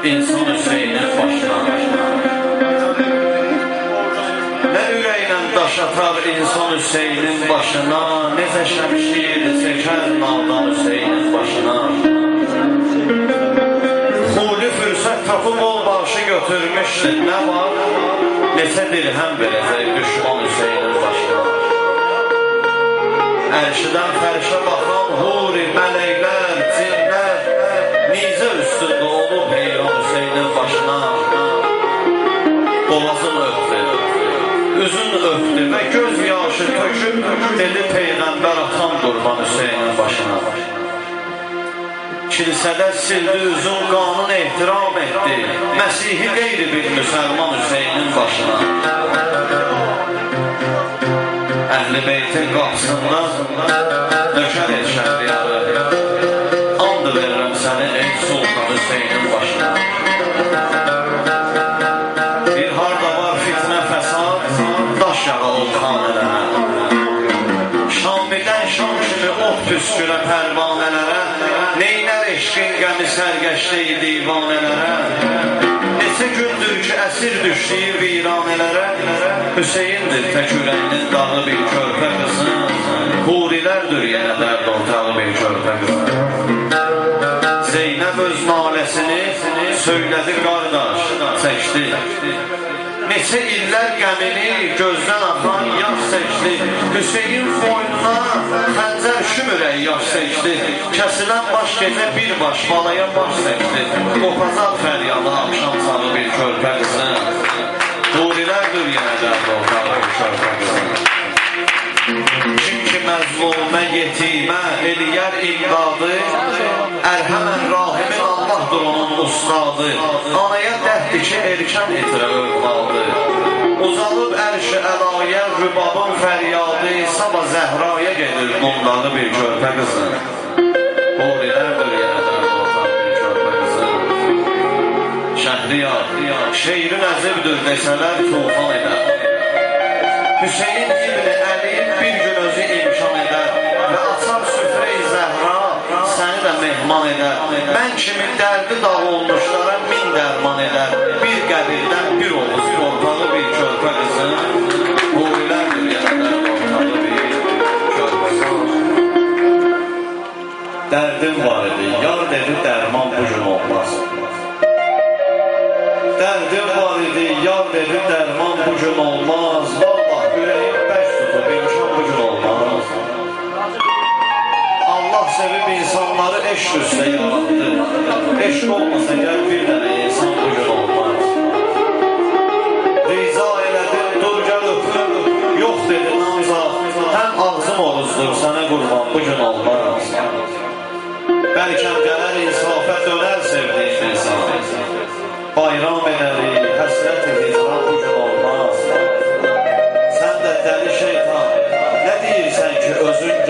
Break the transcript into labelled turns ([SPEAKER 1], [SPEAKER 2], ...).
[SPEAKER 1] insan Hüseynin başına. Nə ürəklə daş atar insan Hüseynin başına, necə şəmşir çəkər naldan Hüseynin başına. Xuli fürsət tapıb ol başı götürmüşdür, nə var? Neçə dirhəm verəcək düşman Hüseynin başına. Ərşidən fərşə baxan huri, mələklər, cinlər, nizə üstündə olub heyran Hüseynin başına. Boğazın öpdü, üzün öpdü və göz yaşı töküb dedi Peyğəmbər atan qurban Hüseynin başına. Kilsədə sildi üzün qanun ehtiram etdi, Məsihi qeyri bir müsəlman Hüseynin başına. Əhl-i Beytin qapısında nökər et şəhriyarı, and verirəm səni ey Sultan Hüseynin başına. Bir harda var fitnə fəsad, daş yağalım xanələrə. Şamidən şam kimi oh püskürə pərvanələrə, neynər eşqin qəmi sərgəşdəyi divanələrə. Neçə gündür ki əsir düşdüyü viranələrə, Hüseyindir tək ürəyinin dağı bir körpə qızı, hurilərdir yenə dərd ortağı bir körpə qızı. Zeynəb öz naləsini söylədi qardaş, çəkdi. Neçə illər qəmini gözdən axan yaş çəkdi, Hüseyin boynuna xəncər şümürək yaş çəkdi. Kəsilən baş gecə bir baş balaya baş çəkdi, qopazaq fəryalı axşam sağı bir körpə qızı. Hurilərdir yenə dərd ortağı bir körpə qızı. Çünki məzlumə, yetimə eləyər imdadı, Ərhəmən rahimin Allahdır onun ustadı. Anaya dəhddir ki erkən itirə övladı. Uzalıb ərş-i əlaya rübabın fəryadı, Sabah Zəhraya gedir bundağı bir körpə qızı. Hurilərdir yenə dərd ortağı bir körpə qızı. Şəhriyar, şeirin əzibdir desələr tufan edər. Hüseyin İbn-i Əli bir gün özü imkan edər və açar süfrə-i Zəhra səni də mehman edər. Mən kimi dərdi dağ olmuşlara min dərman edər. Bir qəbirdən bir oğuz torpağı bir körpə qızı. Hurilərdir yenə dərd ortağı bir körpə qızı. Dərdim var idi, yar dedi dərman bu gün olmaz. Dərdim var idi, yar dedi dərman bu gün olmaz. Vallahi ürəyim bəş tutub, imkan bu gün olmaz. Allah sevib insanları eşq üstə yarattı. Eşq olmasa gəl bir dənə insan bu gün olmaz. Rica elədim, dur gəl öpüm, yox dedi namzaq. Həm ağzım oğuzdur, sənə qurban bu gün olmaz. Bəlkəm gələr insafə dönər sevdiğin insan. Bayram edərik, həsrət hicran bu gün olmaz. Sən də dəli şeytan, nə deyirsən ki özün